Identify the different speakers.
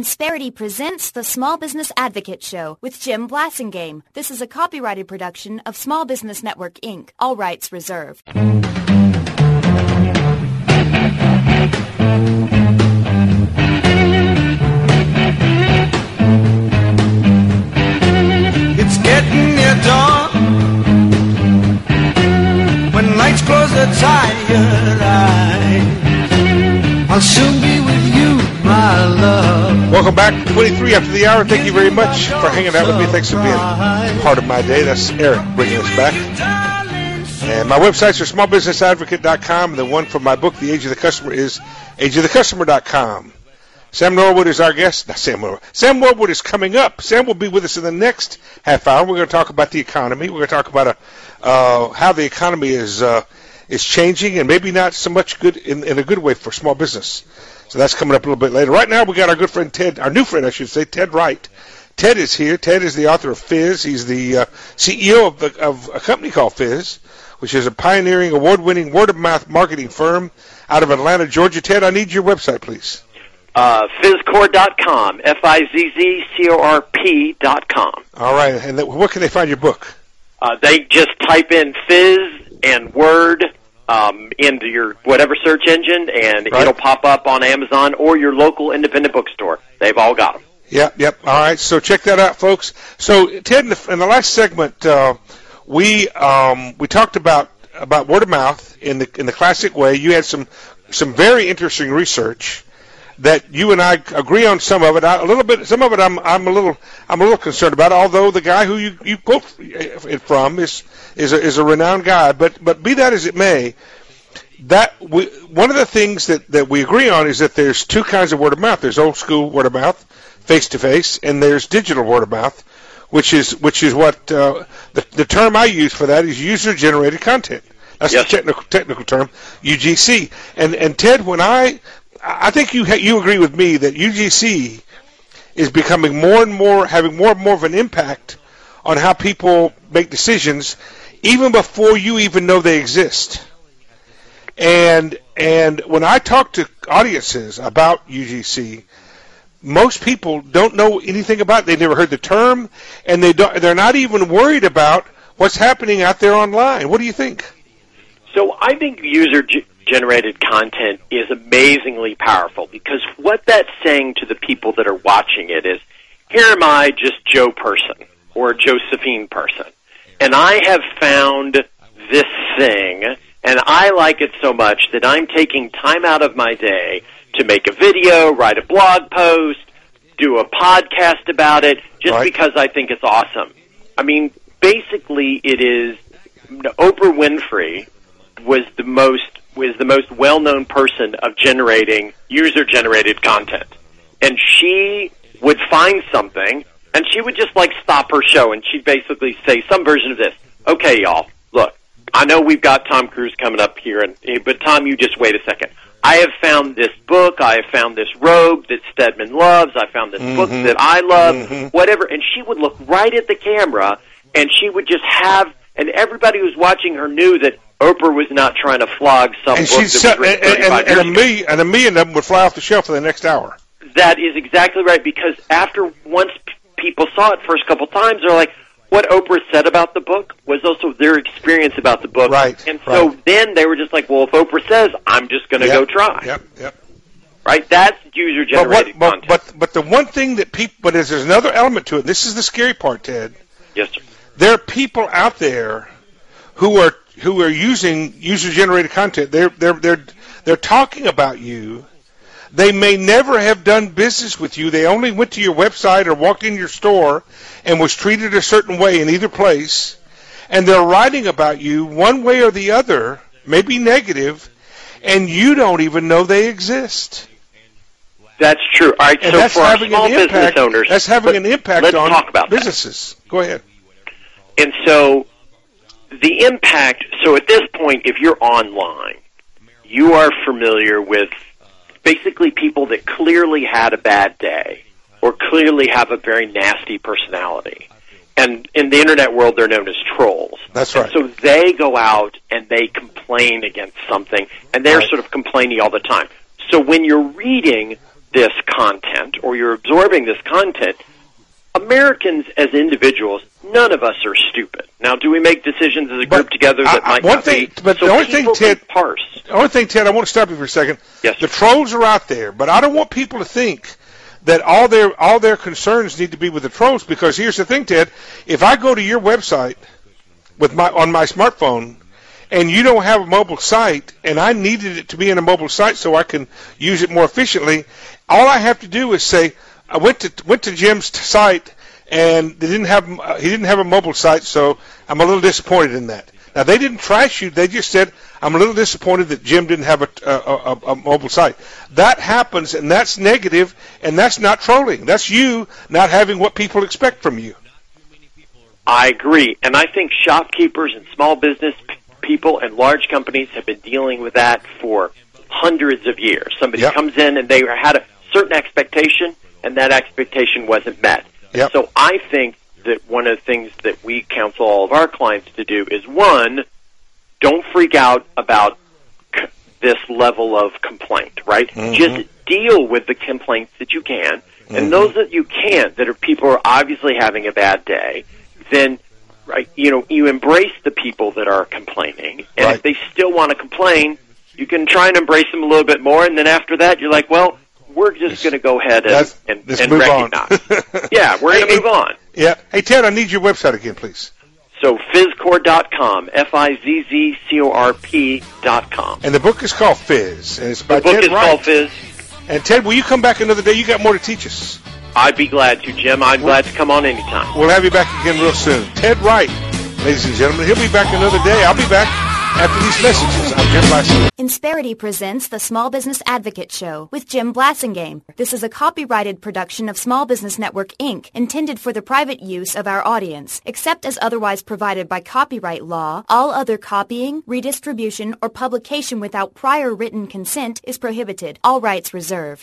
Speaker 1: Insperity presents the Small Business Advocate Show with Jim Blasingame. This is a copyrighted production of Small Business Network, Inc. All rights reserved.
Speaker 2: It's getting near dawn. When lights close the tired eyes, I'll soon be with you, my love.
Speaker 3: Welcome back, 23 after the hour. Thank you very much for hanging out with me. Thanks for being part of my day. That's Eric bringing us back. And my websites are smallbusinessadvocate.com. The one for my book, The Age of the Customer, is ageofthecustomer.com. Sam Norwood is our guest. Not Sam Norwood. Sam Norwood is coming up. Sam will be with us in the next half hour. We're going to talk about the economy. We're going to talk about how the economy is changing, and maybe not so much good in a good way for small business. So that's coming up a little bit later. Right now, we got our good friend Ted, our new friend, I should say, Ted Wright. Ted is here. Ted is the author of Fizz. He's the CEO of a company called Fizz, which is a pioneering, award-winning word-of-mouth marketing firm out of Atlanta, Georgia. Ted, I need your website, please.
Speaker 4: Fizzcorp.com, Fizzcorp.com.
Speaker 3: All right, and where can they find your book?
Speaker 4: They just type in Fizz and Word into your whatever search engine, and it'll pop up on Amazon or your local independent bookstore. They've all got them.
Speaker 3: Yep. All right, so check that out, folks. So, Ted, in the last segment, we talked about word of mouth in the classic way. You had some very interesting research that you and I agree on some of it. A little bit, some of it I'm a little concerned about. Although the guy who you quote it from is a renowned guy, but be that as it may, one of the things that we agree on is that there's two kinds of word of mouth. There's old school word of mouth, face to face, and there's digital word of mouth, which is what the term I use for that is user generated content. That's the technical term, UGC. And Ted, when I think you agree with me that UGC is becoming more and more, having more and more of an impact on how people make decisions, even before you even know they exist. And when I talk to audiences about UGC, most people don't know anything about it. They never heard the term, and they're not even worried about what's happening out there online. What do you think?
Speaker 4: So I think user-generated content is amazingly powerful, because what that's saying to the people that are watching it is, here am I, just Joe person or Josephine person, and I have found this thing, and I like it so much that I'm taking time out of my day to make a video, write a blog post, do a podcast about it, just because I think it's awesome. I mean, basically it is Oprah Winfrey was the most well-known person of generating user-generated content. And she would find something, and she would just, stop her show, and she'd basically say some version of this. Okay, y'all, look, I know we've got Tom Cruise coming up here, but Tom, you just wait a second. I have found this book, I have found this robe that Stedman loves, I found this book that I love, whatever, and she would look right at the camera, and she would just and everybody who was watching her knew that Oprah was not trying to flog some book that was written 35 years ago.
Speaker 3: And a million of them would fly off the shelf for the next hour.
Speaker 4: That is exactly right, because once people saw it first couple times, they're like, what Oprah said about the book was also their experience about the book.
Speaker 3: Right.
Speaker 4: And so then they were just like, well, if Oprah says, I'm just going to go try.
Speaker 3: Yep.
Speaker 4: Right? That's user-generated content.
Speaker 3: But the one thing that there's another element to it. This is the scary part, Ted.
Speaker 4: Yes, sir.
Speaker 3: There are people out there who are using user-generated content. They're talking about you. They may never have done business with you. They only went to your website or walked in your store and was treated a certain way in either place. And they're writing about you one way or the other, maybe negative, and you don't even know they exist.
Speaker 4: That's true. All right,
Speaker 3: and
Speaker 4: so for our small business owners,
Speaker 3: that's having an impact on
Speaker 4: talk about
Speaker 3: businesses.
Speaker 4: That.
Speaker 3: Go ahead.
Speaker 4: And so the impact, so at this point, if you're online, you are familiar with basically people that clearly had a bad day or clearly have a very nasty personality. And in the internet world, they're known as trolls.
Speaker 3: That's right.
Speaker 4: And so they go out and they complain against something, and they're sort of complaining all the time. So when you're reading this content or you're absorbing this content, Americans as individuals, none of us are stupid. Now, do we make decisions as a group together that might not be?
Speaker 3: But
Speaker 4: so
Speaker 3: the only thing, Ted,
Speaker 4: parse.
Speaker 3: the only thing, Ted, I want to stop you for a second.
Speaker 4: Yes,
Speaker 3: the trolls are out there, but I don't want people to think that all their concerns need to be with the trolls, because here's the thing, Ted. If I go to your website on my smartphone, and you don't have a mobile site, and I needed it to be in a mobile site so I can use it more efficiently, all I have to do is say, I went to Jim's site, and he didn't have a mobile site, so I'm a little disappointed in that. Now, they didn't trash you. They just said, I'm a little disappointed that Jim didn't have a mobile site. That happens, and that's negative, and that's not trolling. That's you not having what people expect from you.
Speaker 4: I agree, and I think shopkeepers and small business people and large companies have been dealing with that for hundreds of years. Somebody comes in and they had a certain expectation, and that expectation wasn't met.
Speaker 3: Yep.
Speaker 4: So I think that one of the things that we counsel all of our clients to do is, one, don't freak out about this level of complaint, right? Mm-hmm. Just deal with the complaints that you can, and those that you can't, that are people who are obviously having a bad day, then you embrace the people that are complaining, and if they still want to complain, you can try and embrace them a little bit more, and then after that, you're like, well, we're just going to go ahead and recognize. Yeah, we're going to move on.
Speaker 3: Yeah. Hey, Ted, I need your website again, please.
Speaker 4: So, FizzCorp.com, FizzCorp.com.
Speaker 3: And the book is called Fizz, and it's by Ted
Speaker 4: Wright. The book is called Fizz.
Speaker 3: And, Ted, will you come back another day? You got more to teach us.
Speaker 4: I'd be glad to, Jim. I'm glad to come on anytime.
Speaker 3: We'll have you back again real soon. Ted Wright, ladies and gentlemen. He'll be back another day. I'll be back after these messages. I'm Jim Blasingame.
Speaker 1: Insperity presents the Small Business Advocate Show with Jim Blasingame. This is a copyrighted production of Small Business Network, Inc., intended for the private use of our audience. Except as otherwise provided by copyright law, all other copying, redistribution, or publication without prior written consent is prohibited. All rights reserved.